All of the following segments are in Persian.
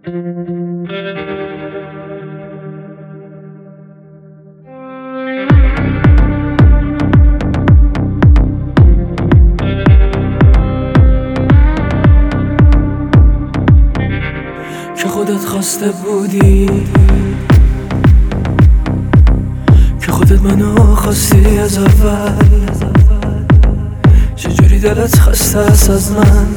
که خودت خواسته بودی، که خودت منو خواستی از اول. چجوری دلت خسته است از من؟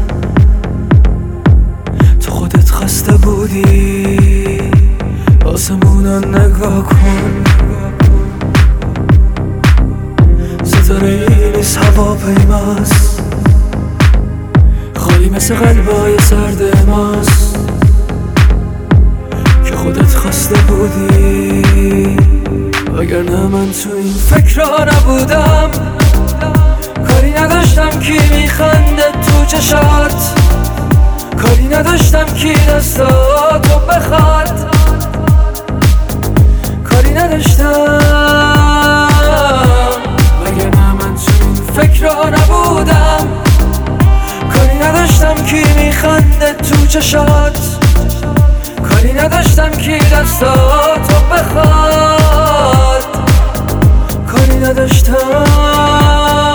تو خودت خواسته بودی. آسمونا نگاه کن، ستاره ای نیست هواپیماست، خالی مثل قلبای سرد ماست. که خودت خواسته بودی، وگرنه من تو این فکرها نبودم. کاری نداشتم کی میخنده تو چشات، کاری نداشتم کی دستاتو بخواد، کاری نداشتم. وگرنه من تو این فکرها نبودم. کاری نداشتم کی میخنده تو چشات، کاری نداشتم کی دستاتو بخواد، کاری نداشتم.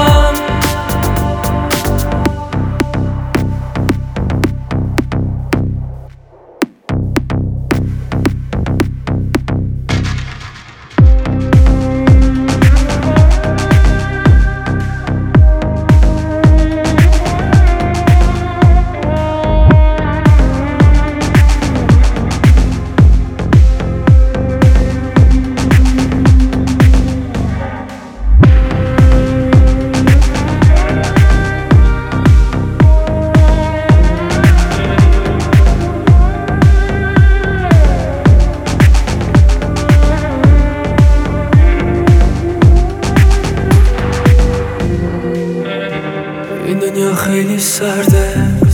این دنیا خیلی سرده،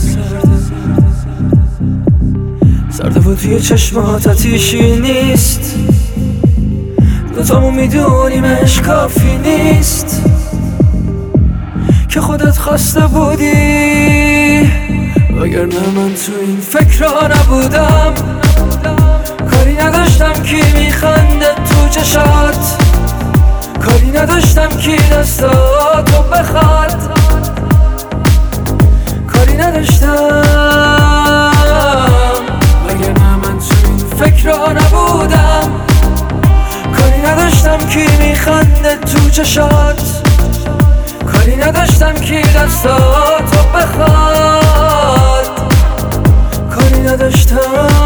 سرده و توی چشمات آتیشی نیست. دوتامون میدونیمش کافی نیست. که خودت خواسته بودی، وگرنه من تو این فکرها نبودم. کاری نداشتم کی میخنده تو چشات، کاری نداشتم کی دستاتو بخواد، کاری نداشتم. وگرنه من تو این فکرها نبودم. کاری نداشتم کی میخنده تو چشات، کاری نداشتم کی دستاتو بخواد، کاری نداشتم.